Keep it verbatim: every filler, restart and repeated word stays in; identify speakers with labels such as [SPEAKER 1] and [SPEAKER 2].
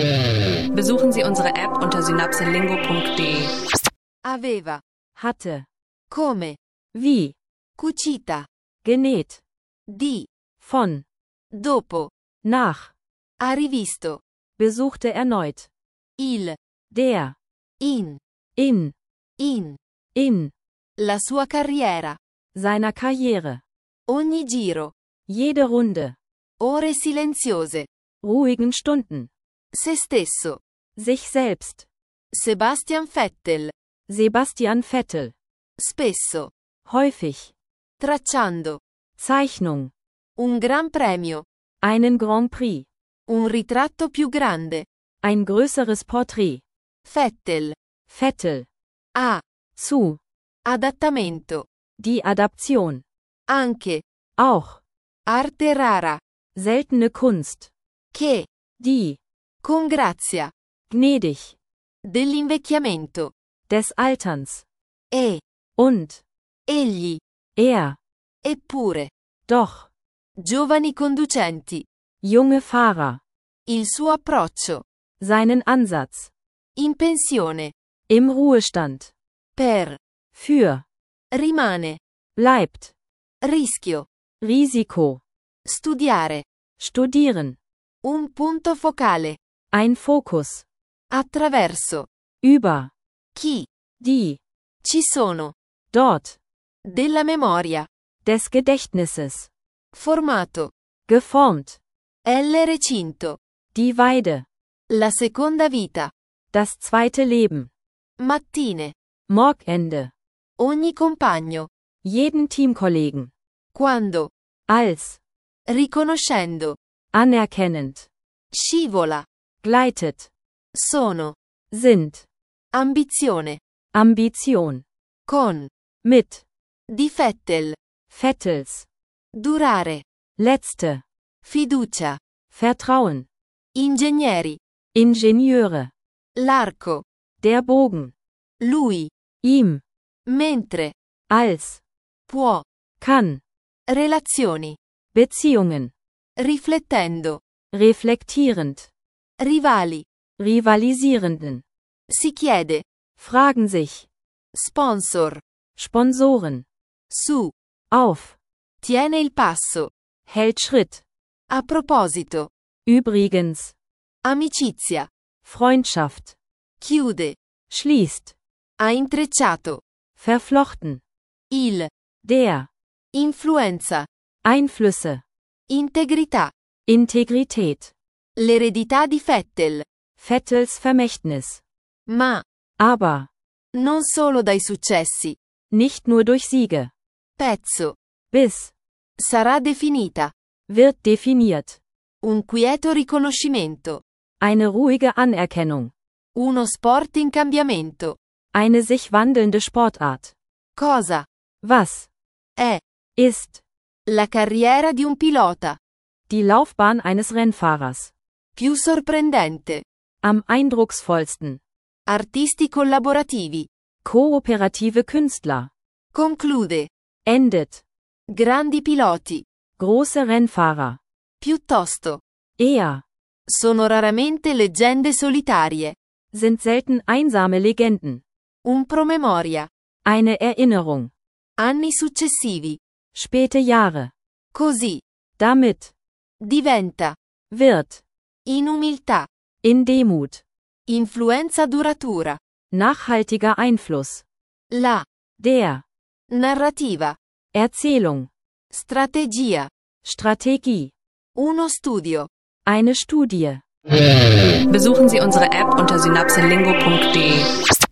[SPEAKER 1] Besuchen Sie unsere App unter synapselingo punkt de.
[SPEAKER 2] Aveva.
[SPEAKER 3] hatte,
[SPEAKER 2] Come.
[SPEAKER 3] wie,
[SPEAKER 2] Cucita.
[SPEAKER 3] genäht,
[SPEAKER 2] Di.
[SPEAKER 3] von,
[SPEAKER 2] Dopo.
[SPEAKER 3] nach,
[SPEAKER 2] Ha rivisto.
[SPEAKER 3] besuchte erneut,
[SPEAKER 2] Il.
[SPEAKER 3] der,
[SPEAKER 2] In.
[SPEAKER 3] in,
[SPEAKER 2] In.
[SPEAKER 3] in,
[SPEAKER 2] La sua carriera.
[SPEAKER 3] seiner Karriere,
[SPEAKER 2] Ogni giro.
[SPEAKER 3] jede Runde,
[SPEAKER 2] Ore silenziose.
[SPEAKER 3] ruhigen Stunden,
[SPEAKER 2] Se stesso.
[SPEAKER 3] sich selbst,
[SPEAKER 2] Sebastian Vettel.
[SPEAKER 3] Sebastian Vettel,
[SPEAKER 2] Spesso.
[SPEAKER 3] häufig,
[SPEAKER 2] Tracciando.
[SPEAKER 3] Zeichnung,
[SPEAKER 2] Un gran premio.
[SPEAKER 3] einen Grand Prix,
[SPEAKER 2] Un ritratto più grande.
[SPEAKER 3] ein größeres Porträt,
[SPEAKER 2] Vettel.
[SPEAKER 3] Vettel,
[SPEAKER 2] A.
[SPEAKER 3] zu,
[SPEAKER 2] Adattamento.
[SPEAKER 3] die Adaption,
[SPEAKER 2] Anche.
[SPEAKER 3] auch,
[SPEAKER 2] Arte rara.
[SPEAKER 3] seltene Kunst,
[SPEAKER 2] Che.
[SPEAKER 3] die,
[SPEAKER 2] Con grazia.
[SPEAKER 3] gnädig,
[SPEAKER 2] Dell'invecchiamento.
[SPEAKER 3] des Alterns,
[SPEAKER 2] E.
[SPEAKER 3] und,
[SPEAKER 2] Egli.
[SPEAKER 3] er,
[SPEAKER 2] Eppure.
[SPEAKER 3] doch,
[SPEAKER 2] Giovani conducenti.
[SPEAKER 3] junge Fahrer,
[SPEAKER 2] Il suo approccio.
[SPEAKER 3] seinen Ansatz,
[SPEAKER 2] In pensione.
[SPEAKER 3] im Ruhestand,
[SPEAKER 2] Per.
[SPEAKER 3] für,
[SPEAKER 2] Rimane.
[SPEAKER 3] bleibt,
[SPEAKER 2] Rischio.
[SPEAKER 3] Risiko,
[SPEAKER 2] Studiare.
[SPEAKER 3] studieren,
[SPEAKER 2] Un punto focale.
[SPEAKER 3] ein Fokus,
[SPEAKER 2] Attraverso.
[SPEAKER 3] über,
[SPEAKER 2] Chi.
[SPEAKER 3] die,
[SPEAKER 2] Ci sono.
[SPEAKER 3] dort,
[SPEAKER 2] Della memoria.
[SPEAKER 3] des Gedächtnisses,
[SPEAKER 2] Formato.
[SPEAKER 3] geformt,
[SPEAKER 2] L recinto.
[SPEAKER 3] die Weide,
[SPEAKER 2] La seconda vita.
[SPEAKER 3] das zweite Leben,
[SPEAKER 2] Mattine.
[SPEAKER 3] Morgende,
[SPEAKER 2] Ogni compagno.
[SPEAKER 3] jeden Teamkollegen,
[SPEAKER 2] Quando.
[SPEAKER 3] als,
[SPEAKER 2] Riconoscendo.
[SPEAKER 3] anerkennend,
[SPEAKER 2] Scivola.
[SPEAKER 3] gleitet,
[SPEAKER 2] Sono.
[SPEAKER 3] sind,
[SPEAKER 2] Ambizione.
[SPEAKER 3] Ambition,
[SPEAKER 2] Con.
[SPEAKER 3] mit,
[SPEAKER 2] Di Vettel.
[SPEAKER 3] Vettels,
[SPEAKER 2] Durare.
[SPEAKER 3] letzte,
[SPEAKER 2] Fiducia.
[SPEAKER 3] Vertrauen,
[SPEAKER 2] Ingegneri.
[SPEAKER 3] Ingenieure,
[SPEAKER 2] L'arco.
[SPEAKER 3] der Bogen,
[SPEAKER 2] Lui.
[SPEAKER 3] ihm,
[SPEAKER 2] Mentre.
[SPEAKER 3] als,
[SPEAKER 2] Può.
[SPEAKER 3] kann,
[SPEAKER 2] Relazioni.
[SPEAKER 3] Beziehungen,
[SPEAKER 2] Riflettendo.
[SPEAKER 3] reflektierend,
[SPEAKER 2] Rivali.
[SPEAKER 3] rivalisierenden,
[SPEAKER 2] Si chiede.
[SPEAKER 3] fragen sich,
[SPEAKER 2] Sponsor.
[SPEAKER 3] Sponsoren,
[SPEAKER 2] Su.
[SPEAKER 3] auf,
[SPEAKER 2] Tiene il passo.
[SPEAKER 3] hält Schritt,
[SPEAKER 2] A proposito.
[SPEAKER 3] übrigens,
[SPEAKER 2] Amicizia.
[SPEAKER 3] Freundschaft,
[SPEAKER 2] Chiude.
[SPEAKER 3] schließt,
[SPEAKER 2] Ha intrecciato.
[SPEAKER 3] verflochten,
[SPEAKER 2] Il.
[SPEAKER 3] der,
[SPEAKER 2] Influenza.
[SPEAKER 3] Einflüsse,
[SPEAKER 2] Integrità.
[SPEAKER 3] Integrität,
[SPEAKER 2] L'eredità di Vettel.
[SPEAKER 3] Vettels Vermächtnis,
[SPEAKER 2] Ma.
[SPEAKER 3] aber,
[SPEAKER 2] Non solo dai successi.
[SPEAKER 3] nicht nur durch Siege,
[SPEAKER 2] Pezzo.
[SPEAKER 3] bis,
[SPEAKER 2] Sarà definita.
[SPEAKER 3] wird definiert,
[SPEAKER 2] Un quieto riconoscimento.
[SPEAKER 3] eine ruhige Anerkennung,
[SPEAKER 2] Uno sport in cambiamento.
[SPEAKER 3] eine sich wandelnde Sportart,
[SPEAKER 2] Cosa.
[SPEAKER 3] was,
[SPEAKER 2] È.
[SPEAKER 3] ist,
[SPEAKER 2] La carriera di un pilota.
[SPEAKER 3] die Laufbahn eines Rennfahrers,
[SPEAKER 2] Più sorprendente.
[SPEAKER 3] am eindrucksvollsten,
[SPEAKER 2] Artisti collaborativi.
[SPEAKER 3] kooperative Künstler,
[SPEAKER 2] Conclude.
[SPEAKER 3] endet,
[SPEAKER 2] Grandi piloti.
[SPEAKER 3] große Rennfahrer,
[SPEAKER 2] Piuttosto.
[SPEAKER 3] eher,
[SPEAKER 2] Sono raramente leggende solitarie.
[SPEAKER 3] sind selten einsame Legenden,
[SPEAKER 2] Un promemoria.
[SPEAKER 3] eine Erinnerung,
[SPEAKER 2] Anni successivi.
[SPEAKER 3] späte Jahre,
[SPEAKER 2] Così.
[SPEAKER 3] damit,
[SPEAKER 2] Diventa.
[SPEAKER 3] wird,
[SPEAKER 2] In umiltà.
[SPEAKER 3] in Demut,
[SPEAKER 2] Influenza duratura.
[SPEAKER 3] nachhaltiger Einfluss,
[SPEAKER 2] La.
[SPEAKER 3] der,
[SPEAKER 2] Narrativa.
[SPEAKER 3] Erzählung,
[SPEAKER 2] Strategia.
[SPEAKER 3] Strategie,
[SPEAKER 2] Uno studio.
[SPEAKER 3] eine Studie.
[SPEAKER 1] Besuchen Sie unsere App unter synapselingo punkt de.